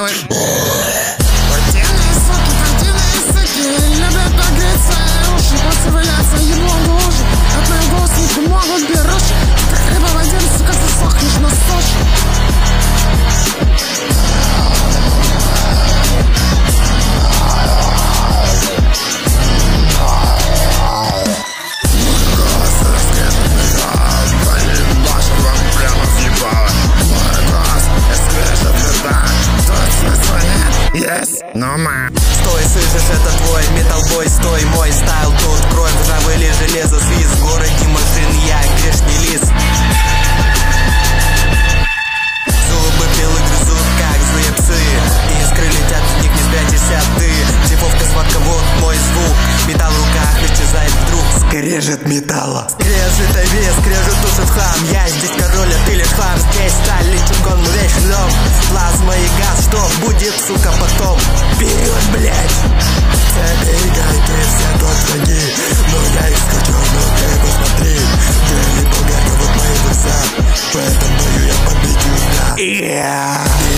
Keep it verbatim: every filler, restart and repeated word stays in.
тобой. Противные суки, противные суки любят погреть свои уши, посвяляться ему лужи. От моего голоса не помогут беруши. Как рыба в один, сука, засохнешь на суше. Yes, no man. Стой, слышишь, это твой металлбой, стой, мой стайл тут. Кровь, ржавый или железо, свист. В городе машин я грешный лис. Зубы пилы грызут, как злые псы. Искры летят, в них не спрячешься ты. Шифовка, сварка, вот мой звук. Металл в руках исчезает вдруг. Скрежет металла. Скрежет вес, скрежет уши в хлам. Я здесь король, а ты лишь хлам. Здесь сталь, чунгон, вещь дом. Плазма и газ, что будет, сука, потом? Вперед, блять! Забегай, ты все тут враги. Но я их скачу, но ты посмотри. Грели болгарка, вот мои глаза. В этом бою я победю, да. Yeah.